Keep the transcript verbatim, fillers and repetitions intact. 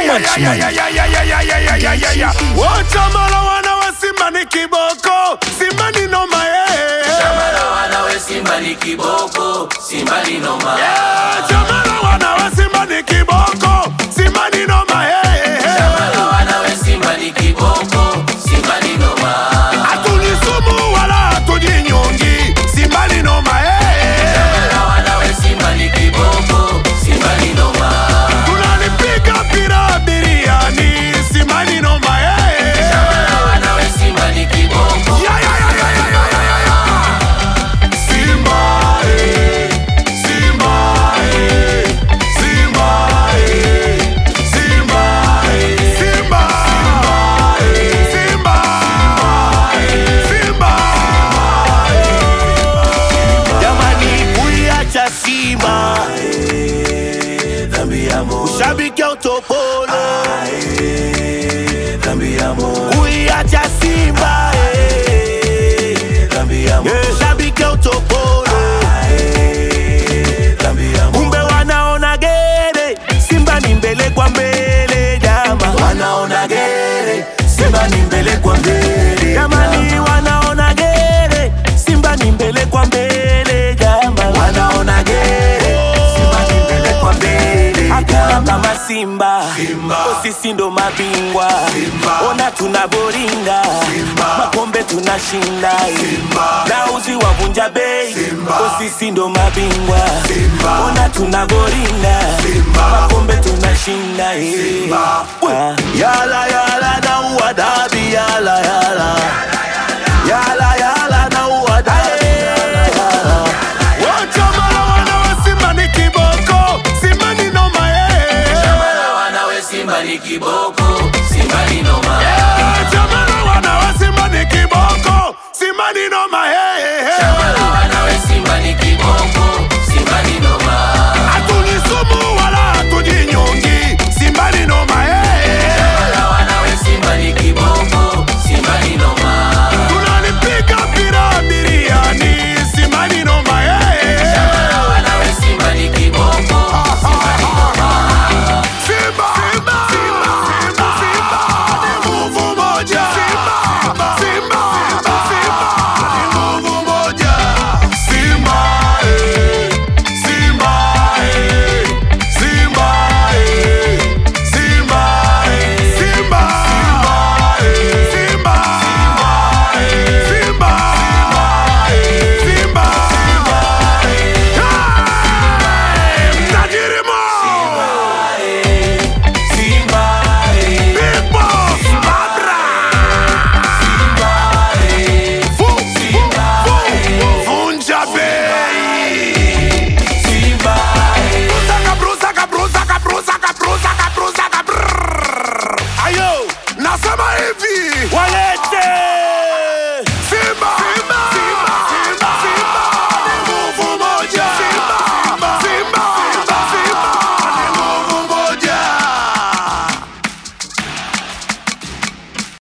much money. Chamala wana wa Simba ni kiboko, Simba ni noma eh. Chamala wana wa Simba ni kiboko, Simba ni noma. Chamala wana wa Simba ni kiboko, Simba ni noma eh. Chamala wana wa Simba ni kiboko, Simba ni noma. Atunisumu wala atujinyongi, Simba ni noma eh. Chamala wana wa Simba ni kiboko, Simba ni noma. Tunalipiga pira biriani, Simba ni noma eh. Chamala wana wa Simba ni kiboko. Ya ya ya ya ya ya ya ya. Simba eh, Simba eh, Simba eh, Simba eh, Simba eh, Simba eh, Simba. Jamani kuiacha Simba Dhambi ya Mungu. ushabiki utopolo Dhambi ya Mungu. kuiacha Simba Dhambi ya Mungu. ushabiki utopolo Dhambi ya Mungu. kumbe wanaona gere Simba ni mbele kwa mbele jama Wanaona gere, Simba ni mbele kwa mbele. jamani wanaona gere Simba ni mbele kwa mbele jama Wanaona gere, Simba ni mbele kwa mbele. hakuna kama Simba, Simba. O sisi ndo mabingwa Simba. ona tunavoringa Simba. makombe tunashinda Simba. dauzi wavunja bei Simba. O sisi ndo mabingwa Simba. ona tunavoringa Simba. makombe tunashinda Simba. Ah. Yala yala na uwadabi yala yala Yala yala na uwadabi Wachamala wana wa Simba ni kiboko Simba ni noma eh. Chamala wana wa Simba ni kiboko.